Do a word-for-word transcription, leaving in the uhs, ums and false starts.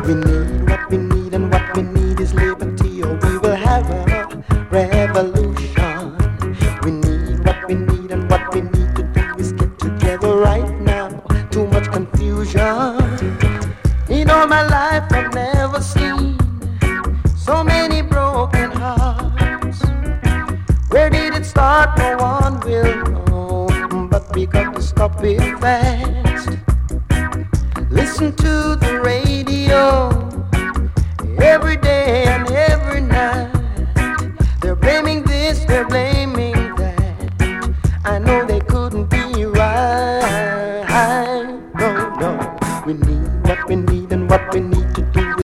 We need what we need, and what we need is liberty, or we will have a revolution. We need what we need, and what we need to do is get together right now. Too much confusion. In all my life I've never seen so many broken hearts. Where did it start? No one will know, but we got to stop it fast. Listen to the radio every day and every night. They're blaming this, they're blaming that. I know they couldn't be right. No, no. We need what we need, and what we need to do